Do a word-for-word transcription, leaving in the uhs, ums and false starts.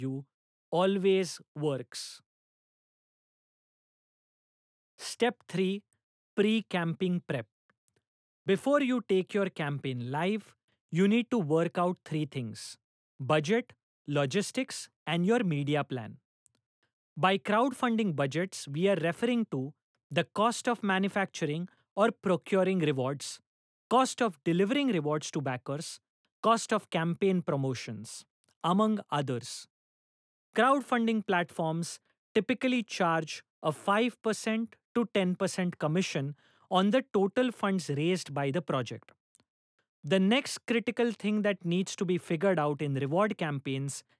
you always works. Step three, Pre camping prep. Before you take your campaign live, you need to work out three things: budget, logistics, and your media plan. By crowdfunding budgets, we are referring to the cost of manufacturing or procuring rewards, cost of delivering rewards to backers, cost of campaign promotions, among others. Crowdfunding platforms typically charge a five percent to ten percent commission on the total funds raised by the project. The next critical thing that needs to be figured out in reward campaigns